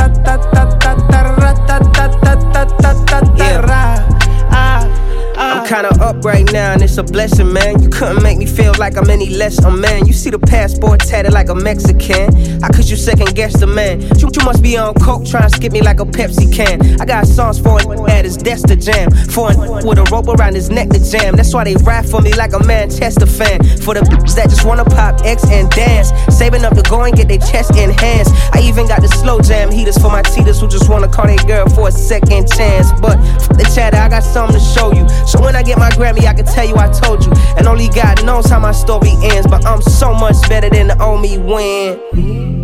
I'm kinda up right now and it's a blessing, man. You couldn't make me feel like I'm any less a man. You see the passport tatted like a Mexican. How could you second guess the man? You must be on coke trying to skip me like a Pepsi can. I got songs for it at his desk to jam. For a with a rope around his neck to jam. That's why they ride for me like a Manchester fan. For the bitches that just wanna pop X and dance. Saving up to go and get their chest enhanced. I even got the slow jam heaters for my cheaters who just wanna call their girl for a second chance. But the chatter, I got something to show you. So when I get my Grammy, I can tell you I told you. And only God knows how my story ends. But I'm so much better than the old me win.